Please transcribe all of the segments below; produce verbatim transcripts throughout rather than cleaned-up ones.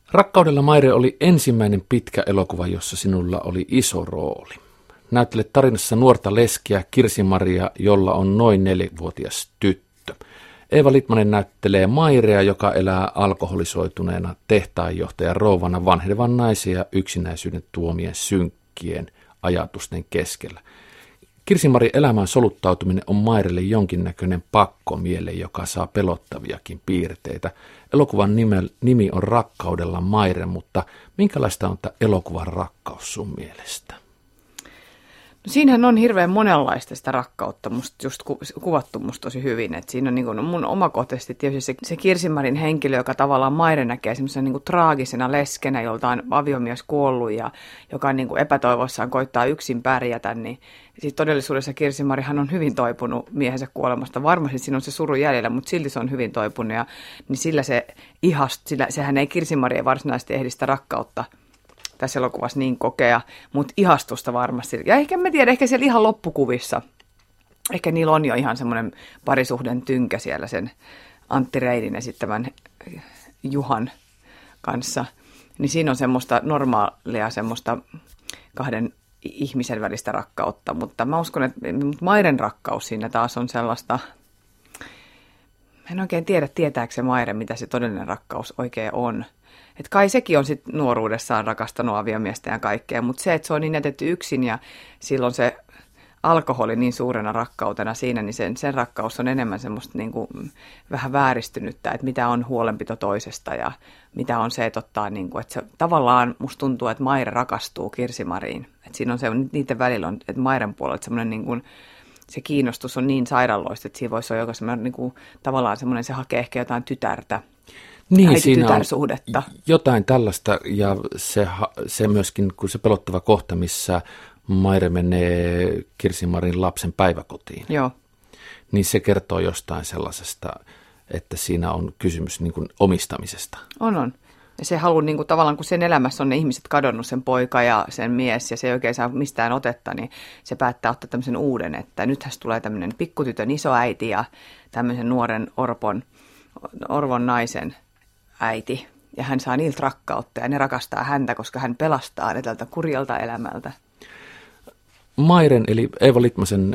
Rakkaudella Maire oli ensimmäinen pitkä elokuva, jossa sinulla oli iso rooli. Näyttelet tarinassa nuorta leskiä Kirsi-Maria, jolla on noin nelivuotias tyttö. Eeva Litmanen näyttelee Mairea, joka elää alkoholisoituneena tehtaanjohtajan rouvana vanhenevan naisen ja yksinäisyyden tuomien synkkien ajatusten keskellä. Kirsi-Marin elämään soluttautuminen on Mairelle jonkinnäköinen pakkomiele, joka saa pelottaviakin piirteitä. Elokuvan nimi on Rakkaudella Maire, mutta minkälaista on tämä elokuvan rakkaus sun mielestä? No siinähän on hirveän monenlaista sitä rakkautta, musta just ku, kuvattu musta tosi hyvin. Et siinä on niin kuin mun omakohtaisesti tietysti se, se Kirsi-Marin henkilö, joka tavallaan Maire näkee semmoisena niin kuin traagisena leskenä, jolta on aviomies kuollut ja joka niin kuin epätoivoissaan koittaa yksin pärjätä. Niin siis todellisuudessa Kirsi-Marihan on hyvin toipunut miehensä kuolemasta. Varmasti siinä on se suru jäljellä, mutta silti se on hyvin toipunut. Ja, niin sillä se ihast, sillä, sehän ei Kirsi-Mari ei varsinaisesti ehdi sitä rakkautta tässä elokuvassa niin kokea, mutta ihastusta varmasti. Ja ehkä mä tiedän, ehkä siellä ihan loppukuvissa, ehkä niillä on jo ihan semmoinen parisuhden tynkä siellä sen Antti Reinin esittämän Juhan kanssa. Niin siinä on semmoista normaalia, semmoista kahden ihmisen välistä rakkautta, mutta mä uskon, että Mairen rakkaus siinä taas on sellaista, en oikein tiedä, tietääkö se Maire, mitä se todellinen rakkaus oikein on. Että kai sekin on sitten nuoruudessaan rakastanut aviomiestä ja kaikkea, mutta se, että se on niin jätetty yksin ja silloin se alkoholi niin suurena rakkautena siinä, niin sen, sen rakkaus on enemmän semmoista niin kuin vähän vääristynyttä, että mitä on huolenpito toisesta ja mitä on se, että ottaa, niin kuin, että se, tavallaan musta tuntuu, että Maire rakastuu Kirsi-Mariin. Että siinä on se, niiden välillä on, että Mairen puolella semmoinen niin kuin, se kiinnostus on niin sairaaloista, että siinä voisi olla joka semmoinen niin kuin, tavallaan semmoinen, se hakee ehkä jotain tytärtä. Niin, siinä on jotain tällaista ja se, se myöskin, kun se pelottava kohta, missä Maire menee Kirsi-Marin lapsen päiväkotiin, Joo. niin se kertoo jostain sellaisesta, että siinä on kysymys niin kuin omistamisesta. On, on. Ja se haluaa niin kuin, tavallaan, kun sen elämässä on ne ihmiset kadonnut, sen poika ja sen mies, ja se ei oikein saa mistään otetta, niin se päättää ottaa tämmöisen uuden, että nythän tulee tämmöinen pikkutytön isoäiti ja tämmöisen nuoren orpon, orvon naisen äiti, ja hän saa niiltä rakkautta, ja ne rakastaa häntä, koska hän pelastaa ne tältä kurjalta elämältä. Mairen, eli Eeva Litmasen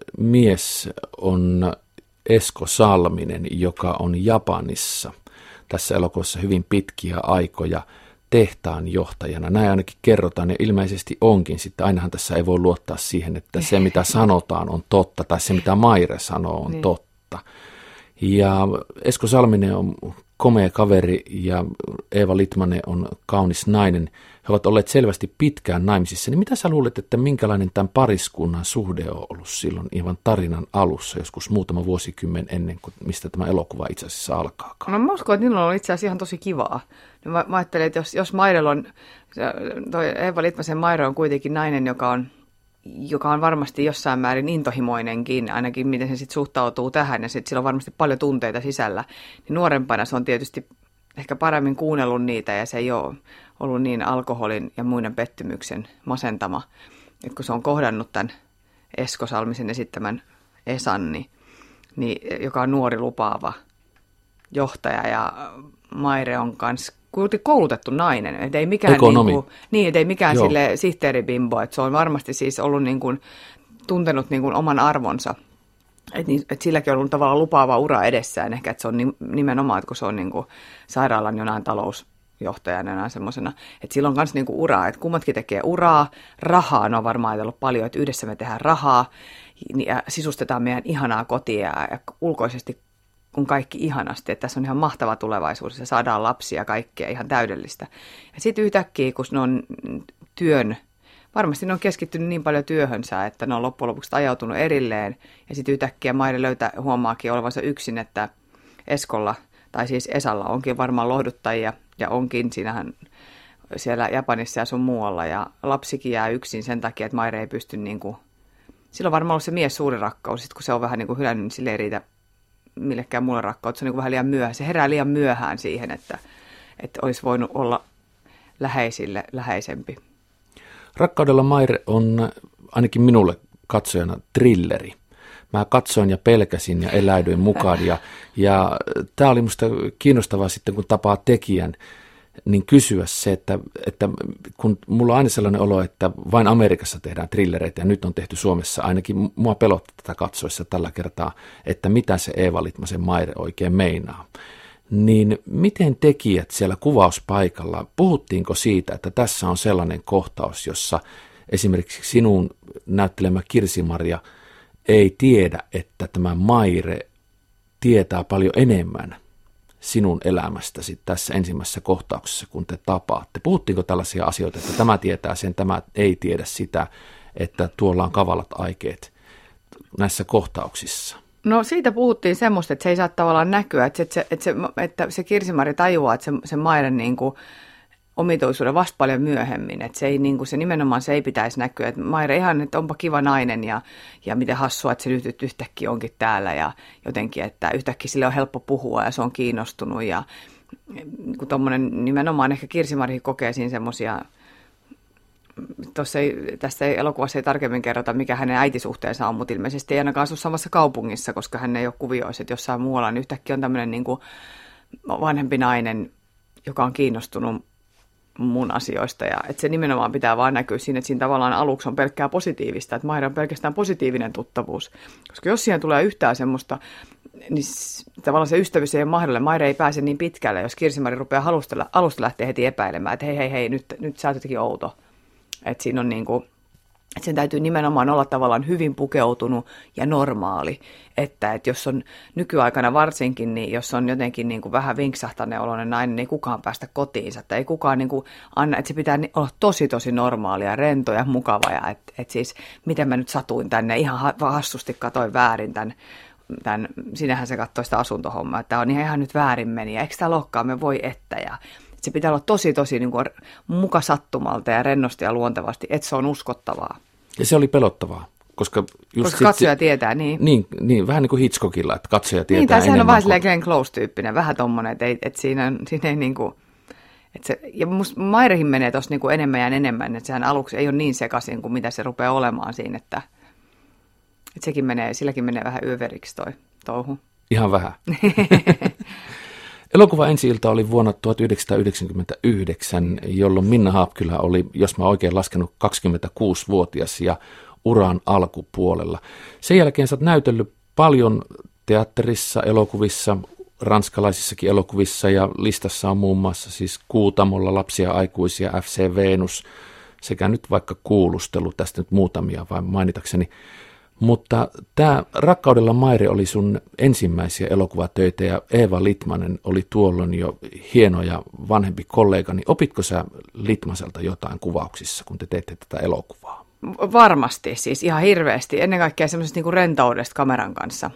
mies on Esko Salminen, joka on Japanissa tässä elokuvassa hyvin pitkiä aikoja tehtaanjohtajana. Näin ainakin kerrotaan, ja ilmeisesti onkin sitten. Ainahan tässä ei voi luottaa siihen, että se mitä sanotaan on totta, tai se mitä Maire sanoo on niin. totta. Ja Esko Salminen on komea kaveri ja Eeva Litmanen on kaunis nainen. He ovat olleet selvästi pitkään naimisissa. Niin mitä sä luulet, että minkälainen tämän pariskunnan suhde on ollut silloin ihan tarinan alussa, joskus muutama vuosikymmen ennen kuin mistä tämä elokuva itse asiassa alkaakaan? No mä uskon, että niillä on itse asiassa ihan tosi kivaa. Mä, mä ajattelen, että jos, jos Mairella on, toi Eeva Litmasen Maire on kuitenkin nainen, joka on joka on varmasti jossain määrin intohimoinenkin, ainakin miten se sitten suhtautuu tähän, ja sitten sillä on varmasti paljon tunteita sisällä. Niin nuorempana se on tietysti ehkä paremmin kuunnellut niitä, ja se ei ole ollut niin alkoholin ja muiden pettymyksen masentama. Et kun se on kohdannut tämän Esko Salmisen esittämän Esan, niin, niin, joka on nuori lupaava johtaja, ja Maire on kanssa koulutettu nainen, et ei mikään, Ekonomi. Niin kuin, niin, et ei mikään sille sihteeribimbo, että se on varmasti siis ollut niin kuin, tuntenut niin kuin oman arvonsa, että niin, et silläkin on ollut tavallaan lupaava ura edessään, ehkä että se on nimenomaan, että kun se on niin kuin sairaalan jonain talousjohtajana jonain semmoisena, että sillä on myös niin kuin uraa, että kummatkin tekee uraa, rahaa, ne on varmaan ajatellut paljon, että yhdessä me tehdään rahaa ja sisustetaan meidän ihanaa kotia ja ulkoisesti kun kaikki ihanasti, että tässä on ihan mahtava tulevaisuus ja saadaan lapsia ja kaikkea ihan täydellistä. Ja sitten yhtäkkiä, kun ne on työn, varmasti ne on keskittynyt niin paljon työhönsä, että ne on loppujen lopuksi ajautunut erilleen. Ja sitten yhtäkkiä Maire löytää, huomaakin olevansa yksin, että Eskolla, tai siis Esalla onkin varmaan lohduttajia, ja onkin siinähän siellä Japanissa ja sun muualla. Ja lapsikin jää yksin sen takia, että Maire ei pysty niin kuin, sillä on varmaan ollut se mies suuri rakkaus, sit kun se on vähän niin kuin hylännyt, niin sille ei riitä millekään muulle rakkautta. Se on niin kuin vähän liian myöhään. Se herää liian myöhään siihen, että, että olisi voinut olla läheisille läheisempi. Rakkaudella Maire on ainakin minulle katsojana thrilleri. Mä katsoin ja pelkäsin ja eläydyin mukaan. Ja, ja tämä oli musta kiinnostavaa sitten, kun tapaa tekijän. niin kysyä se, että, että kun mulla on aina sellainen olo, että vain Amerikassa tehdään thrillereitä ja nyt on tehty Suomessa, ainakin mua pelottaa tätä katsoessa tällä kertaa, että mitä se Eeva Litmasen Maire oikein meinaa. Niin miten tekijät siellä kuvauspaikalla, puhuttiinko siitä, että tässä on sellainen kohtaus, jossa esimerkiksi sinun näyttelemä Kirsi-Maria ei tiedä, että tämä Maire tietää paljon enemmän sinun elämästäsi tässä ensimmäisessä kohtauksessa, kun te tapaatte. Puhuttiinko tällaisia asioita, että tämä tietää sen, tämä ei tiedä sitä, että tuolla on kavalat aikeet näissä kohtauksissa? No siitä puhuttiin semmoista, että se ei saa tavallaan näkyä, että se, että se, että se Kirsi-Mari tajuaa, että se, se Mairen niin kuin omituisuuden vasta paljon myöhemmin, että se, ei, niin kuin, se nimenomaan se ei pitäisi näkyä, että Maire ihan, että onpa kiva nainen ja, ja miten hassua, että se nyt yhtäkkiä onkin täällä ja jotenkin, että yhtäkkiä sille on helppo puhua ja se on kiinnostunut ja niin tommonen, nimenomaan ehkä Kirsi-Mari kokee siinä semmoisia, ei, tästä ei, elokuvassa ei tarkemmin kerrota, mikä hänen äitisuhteensa on, mutta ilmeisesti ei ainakaan asu samassa kaupungissa, koska hän ei ole kuvioissa, että jossain muualla, niin yhtäkkiä on tämmöinen niin kuin vanhempi nainen, joka on kiinnostunut mun asioista, ja että se nimenomaan pitää vaan näkyä siinä, että siinä tavallaan aluksi on pelkkää positiivista, että Maire on pelkästään positiivinen tuttavuus, koska jos siihen tulee yhtään semmoista, niin tavallaan se ystävyys ei ole mahdollinen, Maire ei pääse niin pitkälle, jos Kirsi-Mari rupeaa alusta, alusta lähteä heti epäilemään, että hei hei hei, nyt, nyt sä oot jotenkin outo, että siinä on niin kuin, että sen täytyy nimenomaan olla tavallaan hyvin pukeutunut ja normaali, että, että jos on nykyaikana varsinkin, niin jos on jotenkin niin kuin vähän vinksahtaneen oloinen nainen, niin ei kukaan päästä kotiinsa, että ei kukaan niin kuin anna, että se pitää olla tosi tosi normaalia, rento ja mukava, ja että, että siis miten mä nyt satuin tänne, ihan hassusti katoin väärin tämän, tämän sinähän se katsoi sitä asuntohommaa, että tämä on ihan nyt väärin meni, ja eikö tämä olekaan, me voi että, ja se pitää olla tosi tosi niin kuin muka sattumalta ja rennosti ja luontevasti, että se on uskottavaa. Ja se oli pelottavaa, koska, just koska katsoja sit, tietää, niin. niin. Niin, vähän niin kuin Hitchcockilla, että katsoja tietää niin, tai sehän on vähän kuin Glenn Close-tyyppinen, vähän tommoinen, että, että siinä, siinä ei niin kuin, että se, ja musta Mairehin menee tuossa niin kuin enemmän ja enemmän, että sehän aluksi ei ole niin sekaisin kuin mitä se rupeaa olemaan siinä, että, että sekin menee, silläkin menee vähän yöveriksi toi touhu. Ihan vähän. Elokuva ensi-ilta oli vuonna tuhatyhdeksänsataayhdeksänkymmentäyhdeksän, jolloin Minna Haapkylä oli, jos mä oikein laskenut, kaksikymmentäkuusivuotias ja uran alkupuolella. Sen jälkeen sä oot näytellyt paljon teatterissa, elokuvissa, ranskalaisissakin elokuvissa ja listassa on muun muassa siis Kuutamolla Lapsia aikuisia, F C Venus sekä nyt vaikka Kuulustelu, tästä nyt muutamia vain mainitakseni. Mutta tämä Rakkaudella Maire oli sun ensimmäisiä elokuvatöitä ja Eeva Litmanen oli tuolloin jo hieno ja vanhempi kollegani. Opitko sä Litmaselta jotain kuvauksissa, kun te teette tätä elokuvaa? Varmasti, siis ihan hirveästi. Ennen kaikkea semmoisesta niinku rentoudesta kameran kanssa.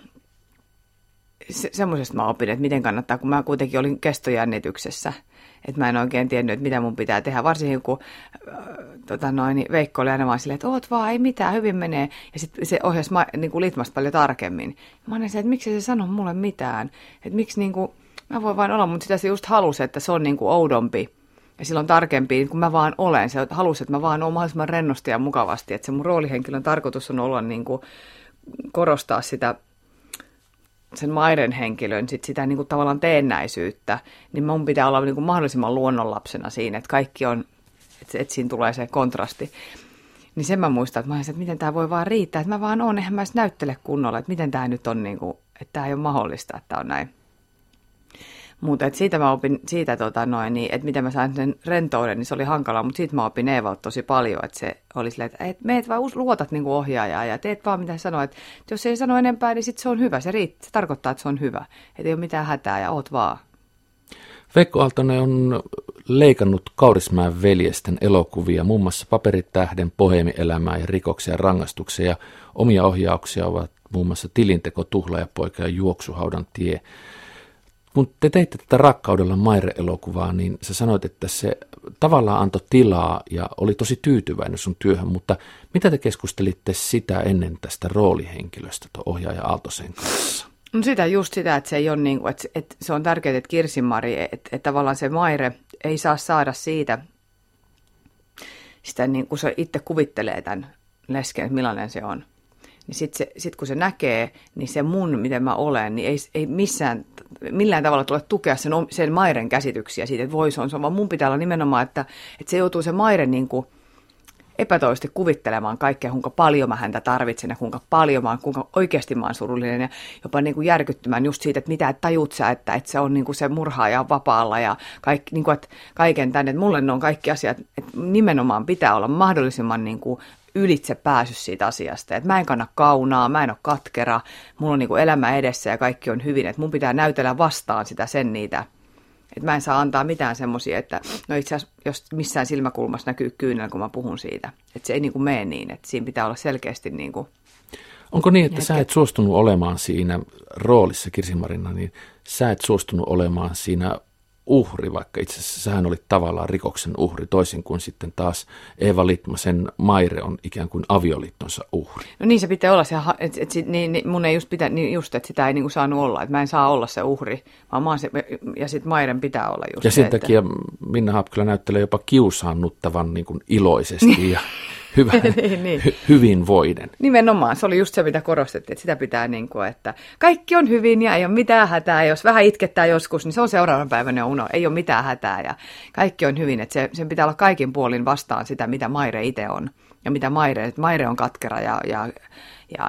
Se, semmoisesta mä opin, että miten kannattaa, kun mä kuitenkin olin kestojännityksessä. Että mä en oikein tiennyt, että mitä mun pitää tehdä. Varsinkin kun äh, tota noin, Veikko oli aina vaan silleen, että oot vaan, ei mitään, hyvin menee. Ja sitten se ohjasi ma, niin kuin Litmasta paljon tarkemmin. Mä olin se, että miksi se sano mulle mitään. Että miksi niin kuin, mä voin vain olla, mutta sitä se just halusi, että se on niin kuin oudompi. Ja silloin tarkempi, kun mä vaan olen. Se halusi, että mä vaan olen mahdollisimman rennosti ja mukavasti. Että se mun roolihenkilön tarkoitus on olla niin kuin, korostaa sitä sen Mairen henkilön, sit sitä niin kuin tavallaan teennäisyyttä, niin mun pitää olla niin kuin mahdollisimman luonnonlapsena siinä, että kaikki on, että, että siinä tulee se kontrasti. Niin sen mä muistan, että mä olisin, että miten tämä voi vaan riittää, että mä vaan oon, eihän mä edes näyttele kunnolla, että miten tämä nyt on, niin kuin, että tämä ei ole mahdollista, että on näin. Mutta että siitä mä opin, siitä tota noin, niin, että miten mä sain sen rentouden, niin se oli hankalaa, mutta siitä mä opin Eevalta tosi paljon, että se oli silleen, että et meet vaan luotat niin kuin ohjaajaa ja teet vaan mitä sanoo, että jos ei sano enempää, niin sitten se on hyvä, se riittää, se tarkoittaa, että se on hyvä, että ei ole mitään hätää ja oot vaan. Veikko Aaltonen on leikannut Kaurismäen veljesten elokuvia, muun muassa Paperitähden, Boheemielämää ja Rikoksia ja rangaistuksia, ja omia ohjauksia ovat muun muassa Tilinteko, Tuhlaajapoika ja Juoksuhaudan tie. Kun te teitte tätä Rakkaudella Maire-elokuvaa, niin sä sanoit, että se tavallaan antoi tilaa ja oli tosi tyytyväinen sun työhön, mutta mitä te keskustelitte sitä ennen tästä roolihenkilöstä, tuon ohjaaja Aaltosen kanssa? No sitä just sitä, että se ei ole niin kuin, että, että se on tärkeää, että Kirsi-Mari, että, että tavallaan se Maire ei saa saada siitä, sitä niin kuin se itse kuvittelee tämän lesken, että millainen se on. niin sitten sit kun se näkee, niin se mun, miten mä olen, niin ei, ei missään, millään tavalla tule tukea sen, sen Mairen käsityksiä siitä, että voi se on, se on, vaan mun pitää olla nimenomaan, että, että se joutuu se Maire niin kuin epätoisesti kuvittelemaan kaikkea, kuinka paljon mä häntä tarvitsen ja kuinka paljon mä oon, kuinka oikeasti mä oon surullinen ja jopa niin kuin järkyttymään just siitä, että mitä tajut sä, että, että se on niin kuin se murhaaja vapaalla ja kaikki, niin kuin, että kaiken tänne, että mulle ne on kaikki asiat, että nimenomaan pitää olla mahdollisimman niin kuin ylitse pääsy siitä asiasta, että mä en kanna kaunaa, mä en ole katkera, mulla on niin kuin elämä edessä ja kaikki on hyvin, että mun pitää näytellä vastaan sitä sen niitä. Että mä en saa antaa mitään semmoisia, että no itse asiassa jos missään silmäkulmassa näkyy kyynel, kun mä puhun siitä. Että se ei niin kuin mene niin, että siinä pitää olla selkeästi niin kuin... Onko niin, että sä et suostunut olemaan siinä roolissa, Kirsi Marina, niin sä et suostunut olemaan siinä uhri, vaikka itse asiassa sähän olit tavallaan rikoksen uhri, toisin kuin sitten taas Eeva Litmasen Maire on ikään kuin avioliittonsa uhri. No niin se pitää olla, se, että et, niin, niin, mun ei just, pitä, niin just, että sitä ei niin kuin saanut olla, että mä en saa olla se uhri, vaan mä oon se, ja sitten Mairen pitää olla just ja se. sen että... takia Minna Haapkylä näyttelee jopa kiusaannuttavan niin kuin iloisesti ja hyvä, niin, niin. hy, hyvinvoinen. Nimenomaan, se oli just se, mitä korostettiin, että sitä pitää niin kuin, että kaikki on hyvin ja ei ole mitään hätää, jos vähän itkettää joskus, niin se on seuraavan päivän ja uno, ei ole mitään hätää ja kaikki on hyvin, että se, sen pitää olla kaikin puolin vastaan sitä, mitä Maire itse on ja mitä Maire, että Maire on katkera ja, ja, ja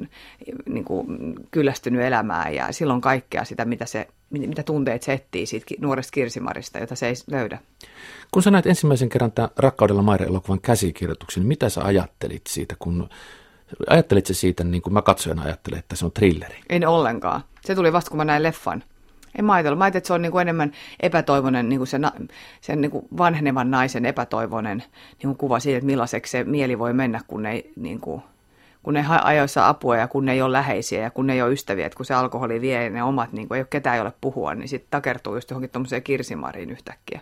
niin kuin kyllästynyt elämään ja silloin kaikkea sitä, mitä, se, mitä tunteet se etsii siitä nuoresta Kirsi-Marista, jota se ei löydä. Kun sä näet ensimmäisen kerran tämän Rakkaudella Maire-elokuvan käsikirjoituksen, niin mitä sä ajattelit siitä, kun ajattelit sä siitä, niin kuin mä katsojana ajattelin, että se on thrilleri? En ollenkaan. Se tuli vasta, kun mä näin leffan. En mä ajatellut. Mä ajattelin, että se on niin kuin enemmän epätoivoinen, niin kuin se, sen niin kuin vanhenevan naisen epätoivoinen niin kuin kuva siitä, että millaiseksi se mieli voi mennä, kun ei, niin kuin, kun ei ajoissa apua ja kun ei ole läheisiä ja kun ei ole ystäviä. Että kun se alkoholi vie ne omat, niin kuin ei ole ketään, jolle puhua, niin sitten takertuu just johonkin tuommoiseen Kirsi-Mariin yhtäkkiä.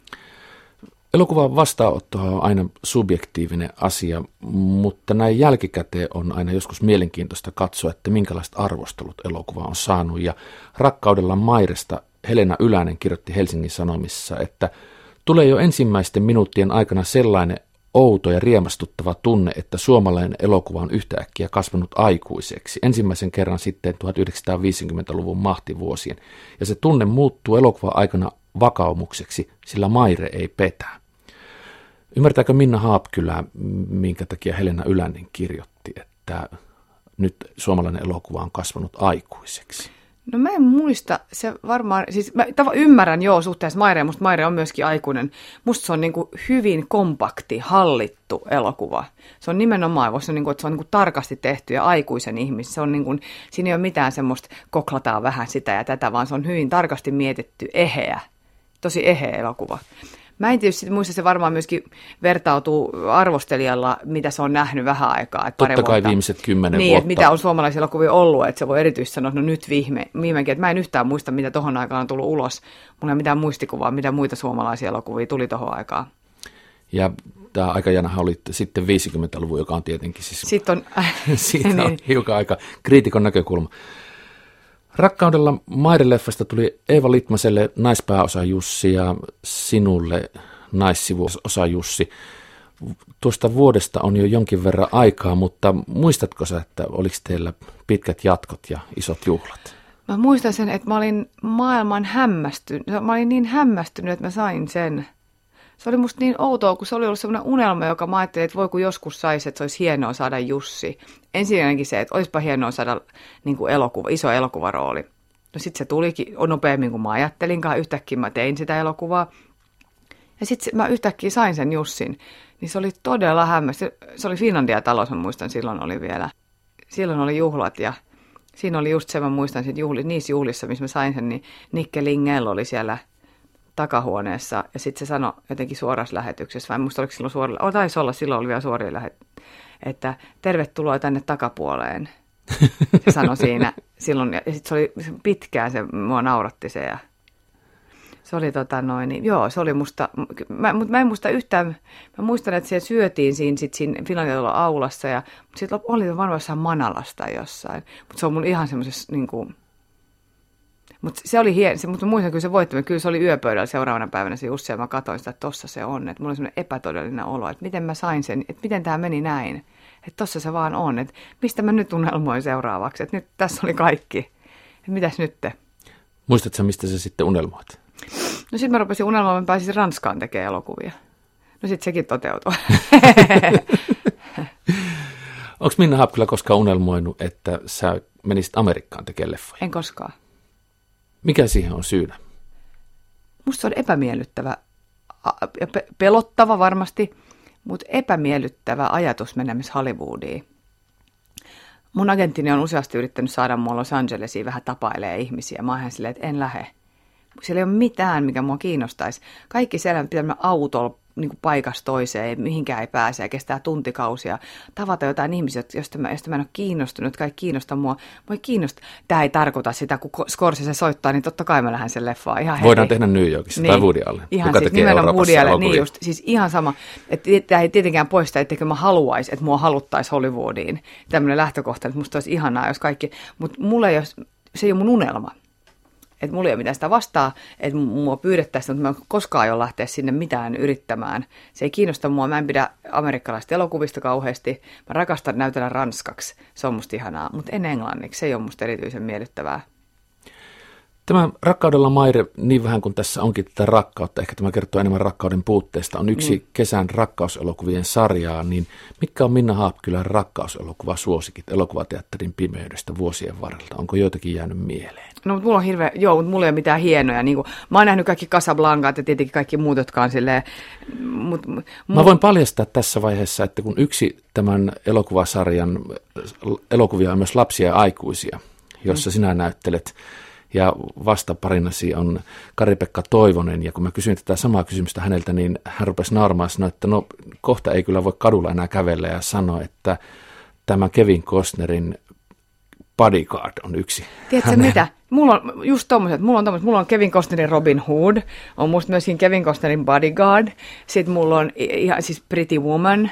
Elokuvan vastaanotto on aina subjektiivinen asia, mutta näin jälkikäteen on aina joskus mielenkiintoista katsoa, että minkälaiset arvostelut elokuva on saanut. Ja Rakkaudella Mairesta Helena Ylänen kirjoitti Helsingin Sanomissa, että tulee jo ensimmäisten minuuttien aikana sellainen outo ja riemastuttava tunne, että suomalainen elokuva on yhtäkkiä kasvanut aikuiseksi. Ensimmäisen kerran sitten tuhatyhdeksänsataaviisikymmentäluvun mahtivuosien. Ja se tunne muuttuu elokuvan aikana vakaumukseksi, sillä Maire ei petä. Ymmärtääkö Minna Haapkylä, minkä takia Helena Ylänen kirjoitti, että nyt suomalainen elokuva on kasvanut aikuiseksi? No mä en muista, se varmaan, siis mä tav- ymmärrän joo suhteessa Maireen, musta Maire on myöskin aikuinen. Musta se on niin kuin hyvin kompakti, hallittu elokuva. Se on nimenomaan, se on, niin kuin, että se on niin kuin tarkasti tehty ja aikuisen ihmisen. Se on niin kuin, siinä ei ole mitään semmoista koklataan vähän sitä ja tätä, vaan se on hyvin tarkasti mietitty, eheä, tosi eheä elokuva. Mä en tietysti muista, se varmaan myöskin vertautuu arvostelijalla, mitä se on nähnyt vähän aikaa. Että totta kai vuotta. Viimeiset kymmenen niin, vuotta. Että mitä on suomalaisia elokuvia ollut, että se voi erityisesti sanoa, että no nyt viime, viimeinkin, että mä en yhtään muista, mitä tohon aikaan on tullut ulos. Mulla ei mitään muistikuvaa, mitä muita suomalaisia elokuvia tuli tohon aikaan. Ja tämä aikajanahan oli sitten viisikymmentäluvun, joka on tietenkin siis... Sitten on... siitä on niin. Hiukan aika kriitikon näkökulma. Rakkaudella Maire-leffasta tuli Eeva Litmaselle naispääosa Jussi ja sinulle naissivuosa Jussi. Tuosta vuodesta on jo jonkin verran aikaa, mutta muistatko sä, että oliko teillä pitkät jatkot ja isot juhlat? Mä muistan sen, että mä olin maailman hämmästynyt. Mä olin niin hämmästynyt, että mä sain sen. Se oli musta niin outoa, kun se oli ollut sellainen unelma, joka mä ajattelin, että voi kun joskus saisi, että se olisi hienoa saada Jussi. Ensinnäkin se, että olisipa hienoa saada niin kuin elokuva, iso elokuvarooli. No sitten se tulikin nopeammin kuin mä ajattelinkaan. Yhtäkkiä mä tein sitä elokuvaa. Ja sitten mä yhtäkkiä sain sen Jussin. Niin se oli todella hämmästynyt. Se oli Finlandia-talous, mä muistan, silloin oli vielä. Silloin oli juhlat ja siinä oli just se, mä muistan, että juhli, niissä juhlissa, missä mä sain sen, niin Nikke Lingell oli siellä takahuoneessa, ja sitten se sanoi jotenkin suorassa lähetyksessä, vai en muista oliko silloin suorilla, taisi olla, silloin oli vielä suoria lähet, että tervetuloa tänne takapuoleen. Se sanoi siinä silloin, ja sitten se oli pitkään, se mua nauratti se, ja se oli tota noin, niin, joo, se oli musta, mä, mutta mä en muista yhtään, mä muistan, että siellä syötiin siinä, sit siinä Finlandian aulassa, ja sitten oli varmaan jossain Manalasta jossain, mutta se on mun ihan semmoisessa, niin kuin, mutta se oli hieno, se, mutta muistan kyllä se voitti, kyllä se oli yöpöydällä seuraavana päivänä se Jussi, ja mä katsoin sitä, että tossa se on, että mulla oli semmoinen epätodellinen olo, että miten mä sain sen, että miten tämä meni näin, Että tossa se vaan on, että mistä mä nyt unelmoin seuraavaksi, että nyt tässä oli kaikki. Että mitäs nyt te? Muistatko, mistä sä sitten unelmoit? No sitten mä rupesin unelmoimaan, että mä pääsisin Ranskaan tekemään elokuvia. No sitten sekin toteutui. Onko Minna Haapkylä koskaan unelmoinut, että sä menisit Amerikkaan tekemään leffoja? En koskaan. Mikä siihen on syynä? Musta se on epämiellyttävä ja pe- pelottava varmasti, mutta epämiellyttävä ajatus mennä myös Hollywoodiin. Mun agenttini on useasti yrittänyt saada mua Los Angelesiin vähän tapailemaan ihmisiä. Mä oon ihan silleen, että en lähde. Siellä ei ole mitään, mikä mua kiinnostaisi. Kaikki siellä pitää mennä autolla niin kuin paikasta toiseen, mihinkään ei pääse ja kestää tuntikausia. Tavata jotain ihmisiä, joista mä, josta mä en ole kiinnostunut, jotka ei kiinnosta mua. Mua ei kiinnosta. Tämä ei tarkoita sitä, kun Scorsese soittaa, niin totta kai mä lähden sen leffaan. Ihan Voidaan heti tehdä New Yorkissa niin, tai Woody Allen. Ihan kuka siis tekee nimenomaan Woody Allen, elokuvia. niin just, siis ihan sama. Että tämä ei tietenkään poista, etteikö mä haluaisi, että mua haluttaisi Hollywoodiin. Tämmöinen lähtökohta, että musta olisi ihanaa, jos kaikki, mutta mulla ei ole, se ei ole mun unelma. Että mulla ei ole mitään sitä vastaa, että mua pyydettäisiin, mutta mä en koskaan aio lähteä sinne mitään yrittämään. Se ei kiinnosta mua, mä en pidä amerikkalaisista elokuvista kauheasti. Mä rakastan näytellä ranskaksi, se on musta ihanaa, mutta en englanniksi, se ei ole musta erityisen miellyttävää. Tämä Rakkaudella Maire, niin vähän kuin tässä onkin tätä rakkautta, ehkä tämä kertoo enemmän rakkauden puutteesta, on yksi mm. kesän rakkauselokuvien sarjaa, niin mitkä on Minna Haapkylän rakkauselokuvasuosikit elokuvateatterin pimeydestä vuosien varrelta? Onko joitakin jäänyt mieleen? No, mutta mulla on hirveä, joo, mutta mulla ei ole mitään hienoja. Niin kuin, mä oon nähnyt kaikki Casablancat ja tietenkin kaikki muut, jotka on silleen. Mut, mut, mä voin paljastaa tässä vaiheessa, että kun yksi tämän elokuvasarjan elokuvia on myös lapsia ja aikuisia, jossa mm. sinä näyttelet, ja vastaparinasi on Kari-Pekka Toivonen, ja kun mä kysyin tätä samaa kysymystä häneltä, niin hän rupesi nauramaan ja sanoi, että no kohta ei kyllä voi kadulla enää kävellä, ja sanoi, että tämä Kevin Costnerin Bodyguard on yksi. Tiedätkö hänen... mitä? Mulla on just tommoset, mulla on tommoset, mulla on Kevin Costnerin Robin Hood, on musta myöskin Kevin Costnerin Bodyguard, sitten mulla on ihan siis Pretty Woman.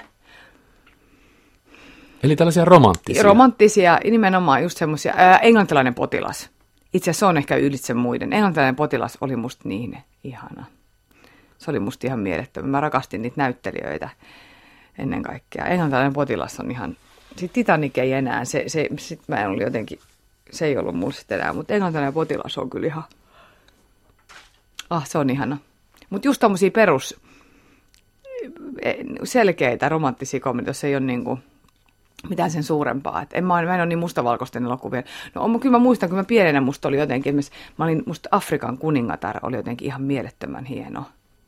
Eli tällaisia romanttisia. Romanttisia, nimenomaan just semmoisia, ää, englantilainen potilas. Itse asiassa se on ehkä ylitse muiden. Englantilainen potilas oli musta niin ihana. Se oli musta ihan mielettömä. Mä rakastin niitä näyttelijöitä ennen kaikkea. Englantilainen potilas on ihan... Sitten Titanic ei enää. Se, se, sit mä en ollut jotenkin... Se ei ollut mulla sitten enää. Mutta englantilainen potilas on kyllä ihan... Ah, se on ihana. Mutta just tommosia perus... selkeitä romanttisia komedioita, ei ole niinku... mitään sen suurempaa. Et en mä, mä en ole niin mustavalkoisten elokuvia. No on, kyllä mä muistan, kun mä pienenä musta oli jotenkin, mä olin, musta Afrikan kuningatar oli jotenkin ihan mielettömän hieno.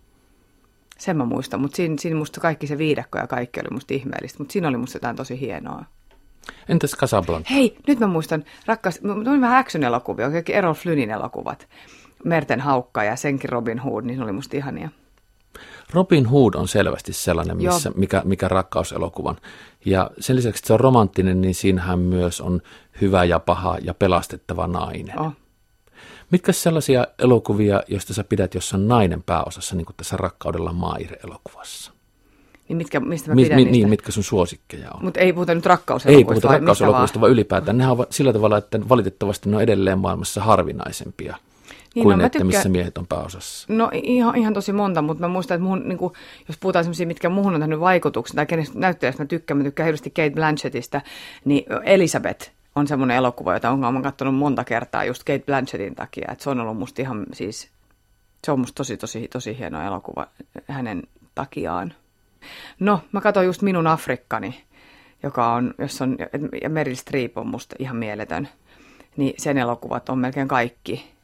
Sen mä muistan, mutta siinä, siinä musta kaikki se viidakko ja kaikki oli musta ihmeellistä, mutta siinä oli musta jotain tosi hienoa. Entäs Casablanca? Hei, nyt mä muistan, rakkaasti, mä olin vähän action-elokuvia, kaikki Errol Flynnin elokuvat, Merten haukka ja senkin Robin Hood, niin se oli musta ihania. Robin Hood on selvästi sellainen, missä, mikä, mikä rakkauselokuvan. Ja sen lisäksi, että se on romanttinen, niin siinähän myös on hyvä ja paha ja pelastettava nainen. Oh. Mitkä sellaisia elokuvia, joista sä pidät, jossa on nainen pääosassa, niin kuin tässä Rakkaudella Maire-elokuvassa? Niin, mitkä, mistä mä mi, pidän mi, niistä? Niin, mitkä sun suosikkeja on? Mutta ei puhuta nyt rakkauselokuvista. Ei puhuta rakkauselokuvista, vaan ylipäätään. Nehän on sillä tavalla, että valitettavasti ne on edelleen maailmassa harvinaisempia. Niin, kuin no, että tykkään, missä miehet on pääosassa. No ihan, ihan tosi monta, mutta mä muistan, että muhun, niin kuin, jos puhutaan sellaisia, mitkä muuhun on tehnyt vaikutuksen, tai kenestä näyttelijästä mä tykkään, mä tykkään hirveästi Kate Blanchettista, niin Elizabeth on semmoinen elokuva, jota olen katsonut monta kertaa just Kate Blanchettin takia, että se on ollut musta ihan siis, se on musta tosi, tosi, tosi hieno elokuva hänen takiaan. No, mä katsoin just Minun Afrikkani, joka on, jossa on, ja Meryl Streep on musta ihan mieletön, niin sen elokuvat on melkein kaikki.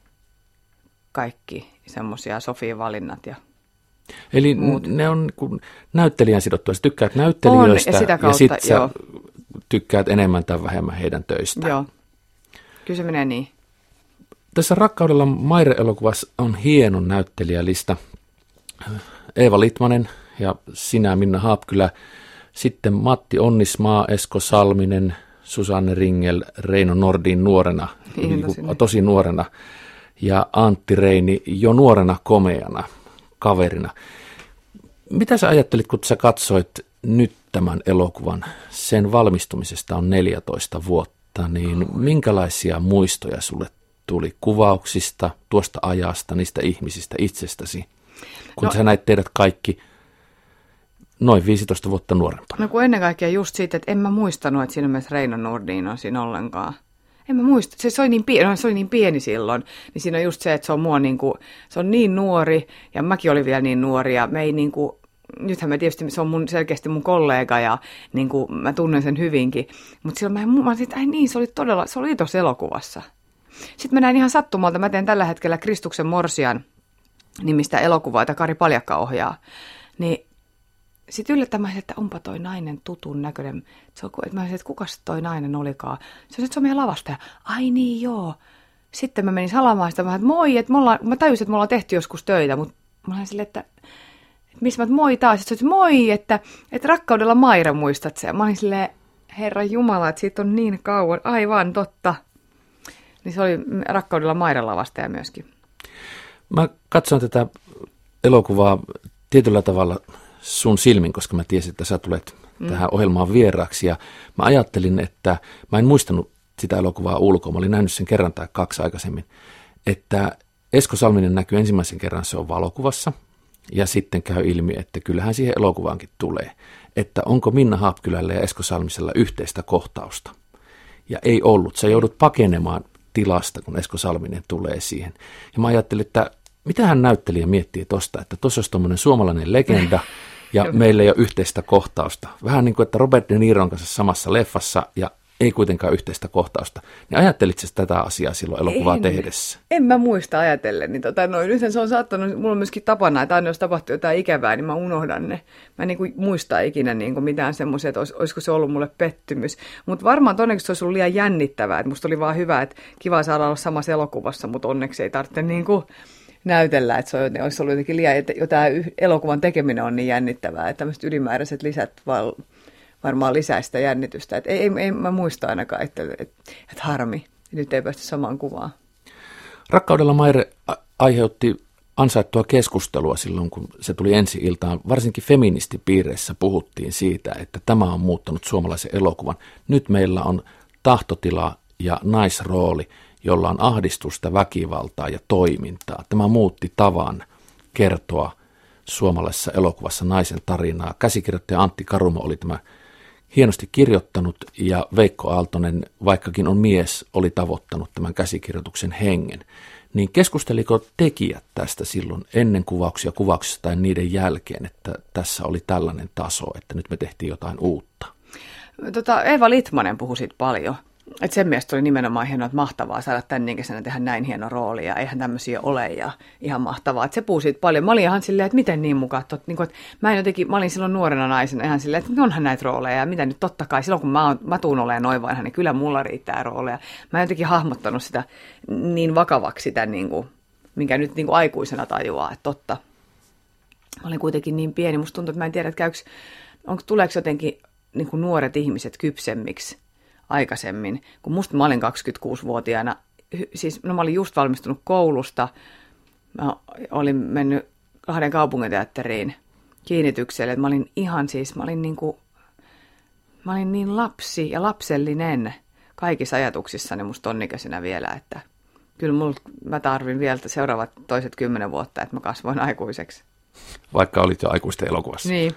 Kaikki semmoisia Sofian valinnat ja eli muut. Ne on niin näyttelijän sidottua. Sä tykkäät näyttelijöistä on, ja, ja sitten sä tykkäät enemmän tai vähemmän heidän töistään. Joo, kyllä se menee niin. Tässä Rakkaudella Maire-elokuvassa on hieno näyttelijälista. Eeva Litmanen ja sinä Minna Haapkylä. Sitten Matti Onnismaa, Esko Salminen, Susanne Ringel, Reino Nordin nuorena, niin kuin, tosi nuorena. Ja Antti Reini jo nuorena komeana kaverina. Mitä sä ajattelit, kun sä katsoit nyt tämän elokuvan? Sen valmistumisesta on neljätoista vuotta, niin minkälaisia muistoja sulle tuli kuvauksista, tuosta ajasta, niistä ihmisistä itsestäsi? Kun no, sä näit teidät kaikki noin viisitoista vuotta nuorempana. No kun ennen kaikkea just siitä, että en mä muistanut, että siinä on myös Reino Nordin on siinä ollenkaan. En mä muista, se, se, oli niin pieni, no, se oli niin pieni silloin, niin siinä on just se, että se on mua niin kuin, se on niin nuori, ja mäkin olin vielä niin nuori, ja me ei niin kuin, nythän mä tietysti, se on mun, selkeästi mun kollega, ja niin kuin, mä tunnen sen hyvinkin, mutta silloin mä, en, mä olisin, että ai niin, se oli todella, se oli tuossa elokuvassa. Sitten mä näin ihan sattumalta, mä teen tällä hetkellä Kristuksen Morsian nimistä elokuvaa, jota Kari Paljakka ohjaa, niin sitten yllättämään, että onpa toi nainen tutun näköinen. Se on, että mä olisin, että kukas toi nainen olikaan. Se on, että se on meidän lavastaja. Ai niin, joo. Sitten mä menin salamaan sitä vähän, että moi, että me ollaan, mä tajusin, että me ollaan tehty joskus töitä, mutta mä olin silleen, että, että missä mä, moi taas. Sitten se oli, moi, että, että Rakkaudella Maire muistat sen. Mä olin silleen, Herra Jumala, että siitä on niin kauan. Aivan, totta. Niin se oli Rakkaudella Maire lavastaja myöskin. Mä katson tätä elokuvaa tietyllä tavalla sun silmin, koska mä tiesin, että sä tulet mm. tähän ohjelmaan vieraaksi. Ja mä ajattelin, että mä en muistanut sitä elokuvaa ulkoa. Mä olin nähnyt sen kerran tai kaksi aikaisemmin. Että Esko Salminen näkyy ensimmäisen kerran, se on valokuvassa. Ja sitten käy ilmi, että kyllähän siihen elokuvaankin tulee. Että onko Minna Haapkylällä ja Esko Salmisella yhteistä kohtausta. Ja ei ollut. Sä joudut pakenemaan tilasta, kun Esko Salminen tulee siihen. Ja mä ajattelin, että mitähän näyttelijä miettii tosta, että tuossa olisi tommoinen suomalainen legenda ja meillä ei ole yhteistä kohtausta. Vähän niin kuin, että Robert De Niron kanssa samassa leffassa ja ei kuitenkaan yhteistä kohtausta. Niin ajattelitko tätä asiaa silloin elokuvaa en, tehdessä? En mä muista ajatellen. Niin tota, no, nythän se on saattanut, mulla on myöskin tapana, että aina jos tapahtuu jotain ikävää, niin mä unohdan ne. Mä en niin kuin muista ikinä niin kuin mitään semmoisia, että olis, olisiko se ollut mulle pettymys. Mutta varmaan todennäköisesti se olisi ollut liian jännittävää. Että musta oli vaan hyvä, että kiva saada olla samassa elokuvassa, mutta onneksi ei tarvitse niin kuin näytellä, että se olisi ollut jotenkin liian, että jo tämä elokuvan tekeminen on niin jännittävää, että tämmöiset ylimääräiset lisät val, varmaan lisää sitä jännitystä. Että ei, ei, ei mä muista ainakaan, että, että, että harmi, nyt ei päästä samaan kuvaan. Rakkaudella Maire aiheutti ansaittua keskustelua silloin, kun se tuli ensi iltaan. Varsinkin feministipiireissä puhuttiin siitä, että tämä on muuttanut suomalaisen elokuvan. Nyt meillä on tahtotila ja naisrooli, jolla on ahdistusta, väkivaltaa ja toimintaa. Tämä muutti tavan kertoa suomalaisessa elokuvassa naisen tarinaa. Käsikirjoittaja Antti Karumo oli tämä hienosti kirjoittanut ja Veikko Aaltonen, vaikkakin on mies, oli tavoittanut tämän käsikirjoituksen hengen. Niin keskusteliko tekijät tästä silloin ennen kuvauksia, kuvauksissa tai niiden jälkeen, että tässä oli tällainen taso, että nyt me tehtiin jotain uutta? Tota, Eeva Litmanen puhui siitä paljon. Että sen mielestä oli nimenomaan hienoa, että mahtavaa saada tämän ikäisenä tehdä näin hieno rooli ja eihän tämmöisiä ole ja ihan mahtavaa. Että se puhui siitä paljon. Mä olin ihan silleen, että miten niin mukaan. Tot, niin kuin, että mä, en jotenkin, mä olin silloin nuorena naisena ihan silleen, että onhan näitä rooleja ja mitä nyt totta kai. Silloin kun mä, oon, mä tuun olemaan noin vanha, niin kyllä mulla riittää rooleja. Mä en jotenkin hahmottanut sitä niin vakavaksi sitä, niin kuin, minkä nyt niin kuin aikuisena tajuaa, että totta. Mä olin kuitenkin niin pieni. Musta tuntuu, että mä en tiedä, että käykö, onko, tuleeko jotenkin niin kuin nuoret ihmiset kypsemmiksi aikaisemmin, kun musta mä olin kaksikymmentäkuusivuotiaana, siis no mä olin just valmistunut koulusta, mä olin mennyt kahden kaupunginteatteriin kiinnitykselle, että mä olin ihan siis, mä olin niin kuin, mä olin niin lapsi ja lapsellinen kaikissa ajatuksissani musta tonnikäisenä vielä, että kyllä mulla, mä tarvin vielä seuraavat toiset kymmenen vuotta, että mä kasvoin aikuiseksi. Vaikka olit jo aikuisten elokuvassa. Niin.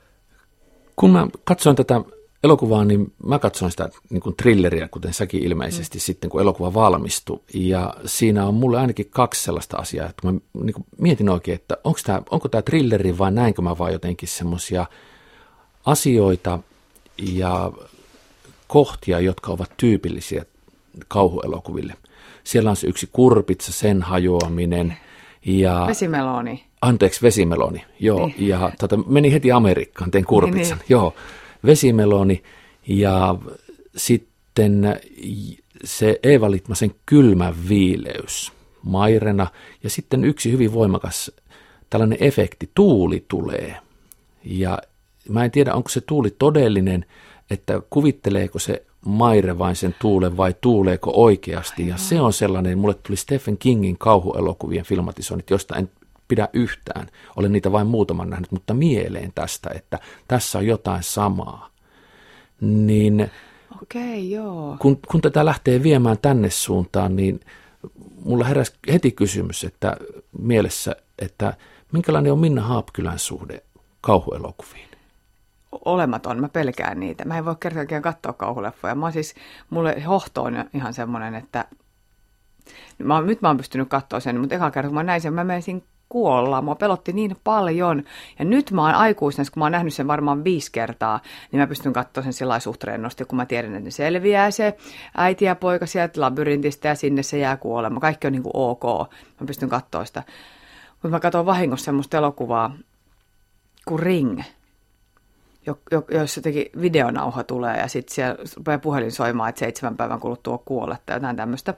Kun mä katsoin tätä elokuvaa, niin mä katsoin sitä niin kuin thrilleriä, kuten säkin ilmeisesti mm. sitten, kun elokuva valmistui. Ja siinä on mulle ainakin kaksi sellaista asiaa, että mä niin kuin mietin oikein, että onko tämä, onko tämä thrilleri vai näinkö mä vaan jotenkin semmoisia asioita ja kohtia, jotka ovat tyypillisiä kauhuelokuville. Siellä on se yksi kurpitsa, sen hajoaminen ja vesimeloni. Anteeksi, vesimeloni, joo. Niin. Ja tota, meni heti Amerikkaan, tein kurpitsan, niin. joo. Vesimeloni ja sitten se Eeva Litmasen kylmä viileys Mairena ja sitten yksi hyvin voimakas tällainen efekti, tuuli tulee. Ja mä en tiedä, onko se tuuli todellinen, että kuvitteleeko se Maire vain sen tuulen vai tuuleeko oikeasti. Aivan. Ja se on sellainen, mulle tuli Stephen Kingin kauhuelokuvien filmatisoinnit, josta en pidä yhtään. Olen niitä vain muutaman nähnyt, mutta mieleen tästä, että tässä on jotain samaa. Niin okei, joo. Kun, kun tätä lähtee viemään tänne suuntaan, niin mulla heräsi heti kysymys, että mielessä, että minkälainen on Minna Haapkylän suhde kauhuelokuviin? olematon, mä pelkään niitä. Mä en voi kertaakaan katsoa kauhuleffoja. Mä siis, mulle hohto on ihan semmoinen, että mä, nyt mä oon pystynyt katsoa sen, mutta eka kerta kun mä näin sen, mä menisin kuolla. Mua pelotti niin paljon. Ja nyt mä oon aikuisena, kun mä oon nähnyt sen varmaan viisi kertaa, niin mä pystyn katsoa sen sillä suht rennosti, kun mä tiedän, että ne selviää se äiti ja poika sieltä labyrintistä ja sinne se jää kuolemaan. Kaikki on niin kuin ok. Mä pystyn katsoa sitä. Mutta mä katson vahingossa semmoista elokuvaa kuin Ring, jossa teki videonauha tulee ja sitten siellä rupeaa puhelin soimaan, että seitsemän päivän kuluttua kuolet tai jotain tämmöistä.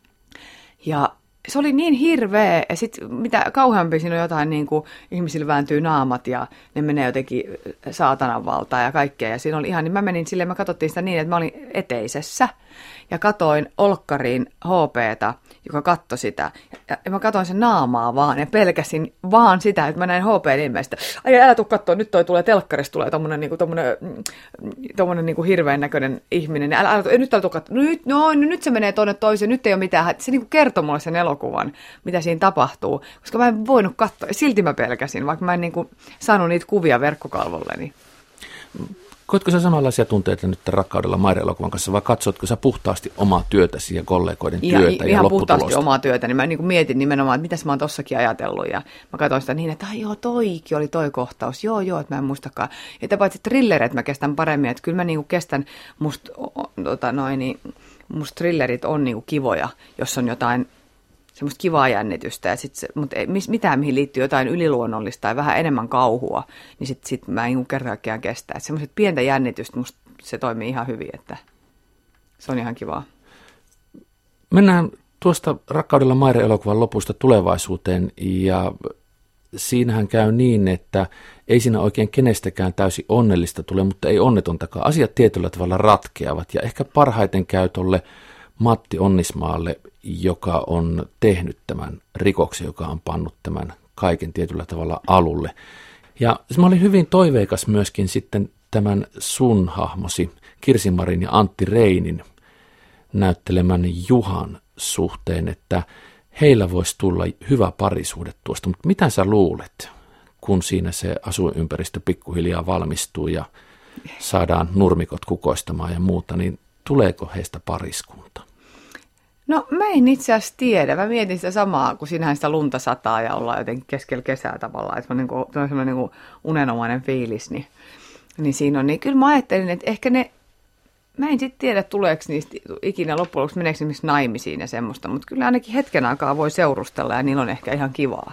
Ja se oli niin hirveä, ja sitten mitä kauheampi siinä on jotain, niin kuin ihmisillä vääntyy naamat ja ne menee jotenkin saatanan valtaan ja kaikkea. Ja siinä oli ihan, niin mä menin silleen, mä katsottiin sitä niin, että mä olin eteisessä ja katoin olkkariin H P:tä, joka katsoi sitä. Ja mä katsoin sen naamaa vaan ja pelkäsin vaan sitä, että mä näin H P:n ilmeistä. Ai älä tuu katsoa, nyt toi tulee telkkarista, tulee tommonen, niinku, tommonen, tommonen niinku hirveän näköinen ihminen. Älä, älä, nyt älä tuu katsoa, no, nyt, no, nyt se menee tuonne toiseen, nyt ei ole mitään. Se niinku kertoi mulle sen elokuvan, mitä siinä tapahtuu, koska mä en voinut katsoa. Silti mä pelkäsin, vaikka mä en niinku saanut niitä kuvia verkkokalvolleni. Koetko sä samanlaisia tunteita nyt Rakkaudella Maire-elokuvan kanssa, vai katsotko sä puhtaasti omaa työtäsi ja kollegoiden ihan, työtä ja ihan lopputulosta? Ihan puhtaasti omaa työtä, niin mä niin mietin nimenomaan, että mitäs mä oon tossakin ajatellut, ja mä katsoin sitä niin, että ai joo, toikin oli toi kohtaus, joo joo, että mä en muistakaan. Ja paitsi thrillerit mä kestän paremmin, että kyllä mä niin kestän, musta tota, niin, must thrillerit on niin kivoja, jos on jotain semmoista kivaa jännitystä, ja sit se, mutta ei, mitään, mihin liittyy jotain yliluonnollista tai vähän enemmän kauhua, niin sitten sit mä en kertaakaan kestä. Että semmoiset pientä jännitystä, musta se toimii ihan hyvin, että se on ihan kivaa. Mennään tuosta Rakkaudella Maire-elokuvan lopusta tulevaisuuteen, ja siinähän käy niin, että ei siinä oikein kenestäkään täysin onnellista tule, mutta ei onnetontakaan. Asiat tietyllä tavalla ratkeavat, ja ehkä parhaiten käy tolle Matti Onnismaalle, joka on tehnyt tämän rikoksen, joka on pannut tämän kaiken tietyllä tavalla alulle. Ja mä olin hyvin toiveikas myöskin sitten tämän sun hahmosi, Kirsi-Marin ja Antti Reinin näyttelemän Juhan suhteen, että heillä voisi tulla hyvä parisuhde tuosta. Mutta mitä sä luulet, kun siinä se asuinympäristö pikkuhiljaa valmistuu ja saadaan nurmikot kukoistamaan ja muuta, niin tuleeko heistä pariskunta? No mä en itse asiassa tiedä. Mä mietin sitä samaa, kun siinähän sitä lunta sataa ja ollaan jotenkin keskellä kesää tavallaan. Että on, niin kuin, on semmoinen niin kuin unenomainen fiilis. Niin, niin siinä on. Niin kyllä mä ajattelin, että ehkä ne, mä en sitten tiedä tuleeko niistä ikinä loppujen lopuksi, meneekö esimerkiksi naimisiin ja semmoista. Mutta kyllä ainakin hetken aikaa voi seurustella ja niillä on ehkä ihan kivaa.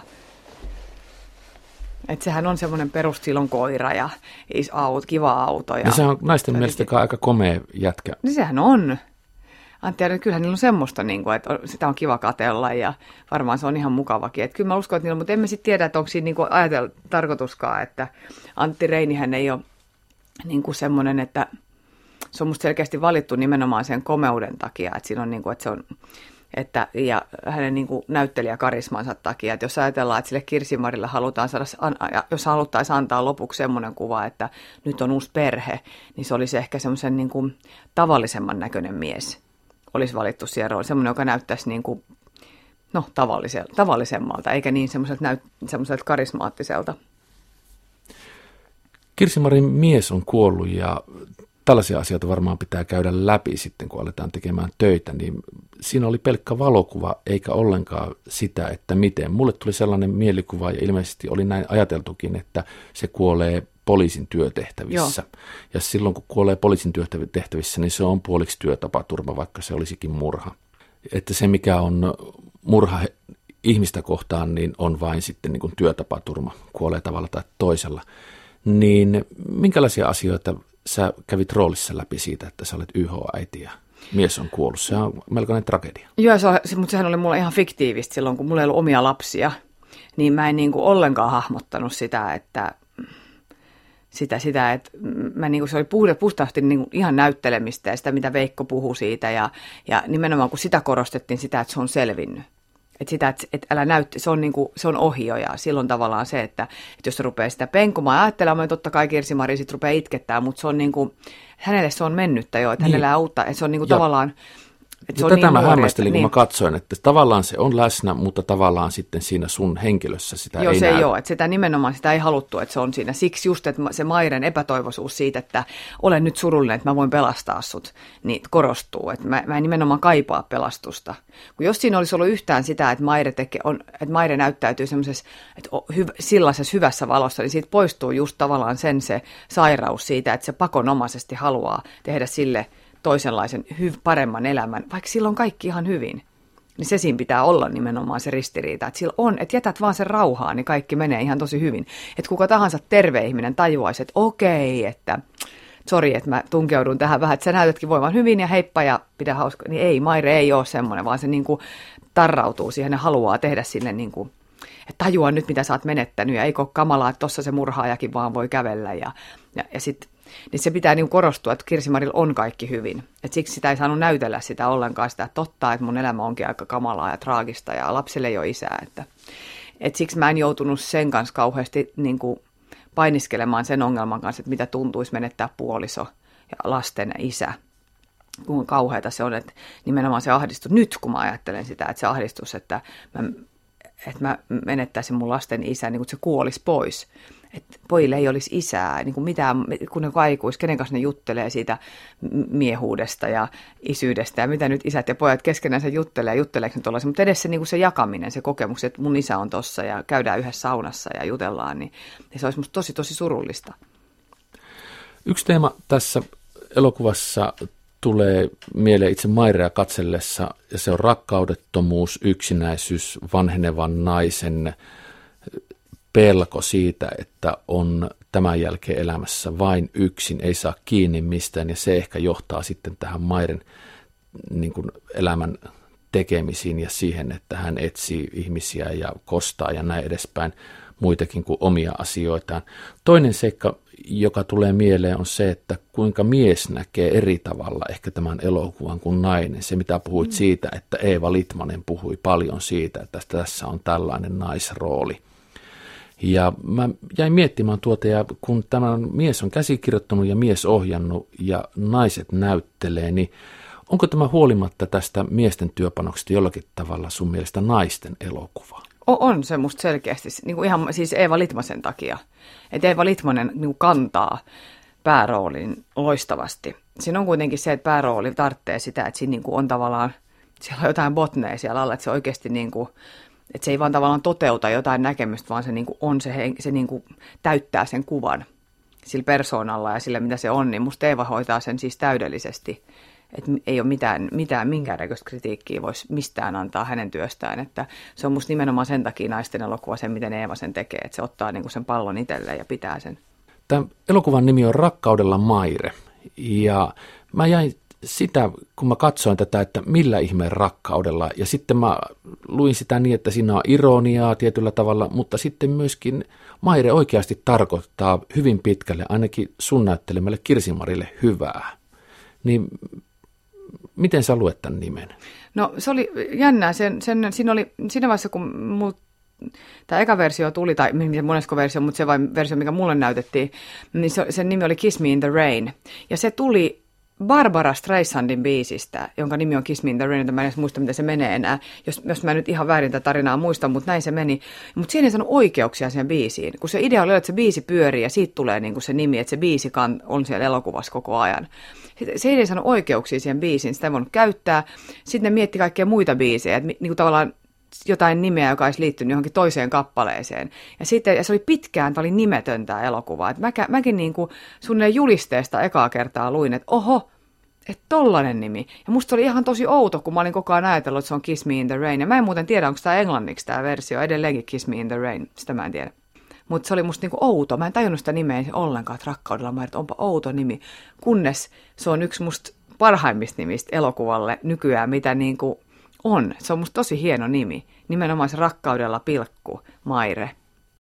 Että sehän on semmoinen perustilon koira ja aut, kiva auto. Ja, ja se on naisten mielestä aika komea jätkä. Niin sehän on. Antti, kyllähän niillä on semmoista, että sitä on kiva katsella ja varmaan se on ihan mukavakin. Että kyllä mä uskon, että niillä on, mutta emme sitten tiedä, että onko siinä ajatella tarkoituskaan, että Antti Reinihän ei ole niin kuin semmoinen, että se on musta selkeästi valittu nimenomaan sen komeuden takia, että siinä on niin kuin, että se on, että, ja hänen niin kuin näyttelijäkarismansa takia, että jos ajatellaan, että sille Kirsi-Marille halutaan saada, jos haluttaisiin antaa lopuksi semmoinen kuva, että nyt on uusi perhe, niin se olisi ehkä semmoisen niin kuin tavallisemman näköinen mies. Olisi valittu siellä rooli, semmoinen, joka näyttäisi niin kuin, no, tavallisemmalta, eikä niin semmoiselta, näyt, semmoiselta karismaattiselta. Kirsi-Marin mies on kuollut ja tällaisia asioita varmaan pitää käydä läpi sitten, kun aletaan tekemään töitä, niin siinä oli pelkkä valokuva, eikä ollenkaan sitä, että miten. Mulle tuli sellainen mielikuva, ja ilmeisesti oli näin ajateltukin, että se kuolee poliisin työtehtävissä. Joo. Ja silloin, kun kuolee poliisin työtehtävissä, niin se on puoliksi työtapaturma, vaikka se olisikin murha. Että se, mikä on murha ihmistä kohtaan, niin on vain sitten niin kuin työtapaturma, kuolee tavalla tai toisella. Niin minkälaisia asioita sä kävit roolissa läpi siitä, että sä olet Y H-äiti ja mies on kuollut? Se on melkoinen tragedia. Joo, se on, mutta sehän oli mulle ihan fiktiivistä silloin, kun mulla ei ollut omia lapsia. Niin mä en niin kuin ollenkaan hahmottanut sitä, että, sitä, sitä, että mä niin kuin, se oli puhtaasti niin kuin ihan näyttelemistä ja sitä, mitä Veikko puhui siitä. Ja, ja nimenomaan kun sitä korostettiin sitä, että se on selvinnyt. Että sitä, että, että älä näytte, se on, niin kuin, se on ohio ja silloin tavallaan se, että, että jos se rupeaa sitä penkumaan ajattelemaan, niin totta kai Kirsi-Mari sitten rupeaa itkettää, mutta se on niin kuin, hänelle se on mennyttä jo, että niin. Hänellä auttaa, että se on niin kuin tavallaan, Tätä niin mä hämmästelin, kun niin. mä katsoin, että tavallaan se on läsnä, mutta tavallaan sitten siinä sun henkilössä sitä Joo, ei se näy. Joo, että sitä nimenomaan sitä ei haluttu, että se on siinä. Siksi just, että se Mairen epätoivoisuus siitä, että olen nyt surullinen, että mä voin pelastaa sut, niin korostuu. Että mä, mä en nimenomaan kaipaa pelastusta. Kun jos siinä olisi ollut yhtään sitä, että Maire, teke, on, että Maire näyttäytyy semmoisessa että hyv, sellaisessa hyvässä valossa, niin siitä poistuu just tavallaan sen se sairaus siitä, että se pakonomaisesti haluaa tehdä sille toisenlaisen hyv- paremman elämän, vaikka sillä on kaikki ihan hyvin. Niin se siinä pitää olla nimenomaan se ristiriita, että sillä on, että jätät vaan sen rauhaan, niin kaikki menee ihan tosi hyvin. Että kuka tahansa terve ihminen tajuaisi, että okei, että sori, että mä tunkeudun tähän vähän, että sä näytätkin voivan hyvin ja heippa ja pidä hauska. Niin ei, Maire ei ole semmoinen, vaan se niinku tarrautuu siihen ja haluaa tehdä sille niinku, että tajua nyt mitä sä oot menettänyt ja eikö ole kamalaa, että tossa se murhaajakin vaan voi kävellä ja, ja, ja sitten niin se pitää niin korostua, että Kirsi-Marilla on kaikki hyvin. Et siksi sitä ei saanut näytellä sitä ollenkaan sitä totta, että mun elämä onkin aika kamalaa ja traagista ja lapselle ei ole isää. Että, et siksi mä en joutunut sen kanssa kauheasti niin kuin painiskelemaan sen ongelman kanssa, että mitä tuntuisi menettää puoliso ja lasten isä. Kuinka kauheata se on, että nimenomaan se ahdistus, nyt kun mä ajattelen sitä, että se ahdistus, että mä, että mä menettäisin mun lasten isä, niin kun se kuolisi pois. Että pojille ei olisi isää, niin kuin mitään, kun ne aikuisi, kenen kanssa ne juttelee siitä miehuudesta ja isyydestä ja mitä nyt isät ja pojat keskenään se juttelee ja jutteleeko ne tuollaisen, mutta edes se, niin kuin se jakaminen, se kokemus, että mun isä on tossa ja käydään yhdessä saunassa ja jutellaan, niin se olisi musta tosi tosi surullista. Yksi teema tässä elokuvassa tulee mieleen itse Mairea katsellessa ja se on rakkaudettomuus, yksinäisyys, vanhenevan naisen pelko siitä, että on tämän jälkeen elämässä vain yksin, ei saa kiinni mistään, ja se ehkä johtaa sitten tähän Mairen niin kuin elämän tekemisiin ja siihen, että hän etsii ihmisiä ja kostaa ja näin edespäin muitakin kuin omia asioitaan. Toinen seikka, joka tulee mieleen, on se, että kuinka mies näkee eri tavalla ehkä tämän elokuvan kuin nainen. Se, mitä puhuit mm. siitä, että Eeva Litmanen puhui paljon siitä, että tässä on tällainen naisrooli. Ja mä jäin miettimään tuota, ja kun tämä mies on käsikirjoittanut ja mies ohjannut ja naiset näyttelee, niin onko tämä huolimatta tästä miesten työpanoksesta jollakin tavalla sun mielestä naisten elokuva? On se musta selkeästi, niin kuin ihan siis Eeva Litmasen takia. Että Eeva Litmanen niin kuin kantaa pääroolin loistavasti. Siinä on kuitenkin se, että päärooli tarvitsee sitä, että siinä niin kuin on tavallaan, siellä on jotain botneja siellä alla, että se oikeasti niin kuin, että se ei vaan tavallaan toteuta jotain näkemystä, vaan se, niin kuin on, se, se niin kuin täyttää sen kuvan sillä persoonalla ja sillä, mitä se on. Niin musta Eeva hoitaa sen siis täydellisesti, että ei ole mitään, mitään minkäännäköistä kritiikkiä voisi mistään antaa hänen työstään. Että se on musta nimenomaan sen takia naisten elokuva, sen miten Eeva sen tekee, että se ottaa niin kuin sen pallon itselleen ja pitää sen. Tämän elokuvan nimi on Rakkaudella Maire, ja mä jäin sitä, kun mä katsoin tätä, että millä ihmeen rakkaudella, ja sitten mä luin sitä niin, että siinä on ironiaa tietyllä tavalla, mutta sitten myöskin Maire oikeasti tarkoittaa hyvin pitkälle, ainakin sun näyttelemälle Kirsi-Marille hyvää. Niin miten sä luet tämän nimen? No se oli jännää, sen, sen, siinä, oli, siinä vaiheessa kun mul, tämä eka versio tuli, tai monesko versio, mutta se vain versio, mikä mulle näytettiin, niin se, sen nimi oli Kiss Me in the Rain, ja se tuli Barbara Streisandin biisistä, jonka nimi on Kiss Me in the Rain, että mä en edes muista, miten se menee enää, jos, jos mä nyt ihan väärin tätä tarinaa muistan, mutta näin se meni. Mutta siinä ei saanut oikeuksia siihen biisiin, kun se idea oli, että se biisi pyörii ja siitä tulee niin kuin se nimi, että se biisi on siellä elokuvassa koko ajan. Se ei saanut oikeuksia siihen biisiin, sitä ei voinut käyttää. Sitten ne mietti kaikkia muita biisejä, että niin kuin tavallaan jotain nimeä, joka olisi liittynyt johonkin toiseen kappaleeseen. Ja sitten ja se oli pitkään, tämä oli nimetön tämä elokuva. Et mä, mäkin niin kuin suunnilleen julisteesta ekaa kertaa luin, että oho, että tollainen nimi. Ja musta oli ihan tosi outo, kun mä olin koko ajan ajatellut, että se on Kiss Me in the Rain. Ja mä en muuten tiedä, onko tämä englanniksi tämä versio, edelleenkin Kiss Me in the Rain, sitä mä en tiedä. Mutta se oli musta niinku outo. Mä en tajunnut sitä nimeä ollenkaan, että Rakkaudella Maire, että onpa outo nimi. Kunnes se on yksi musta parhaimmista nimistä elokuvalle nykyään, mitä niinku on. Se on musta tosi hieno nimi. Nimenomaan se Rakkaudella pilkku Maire.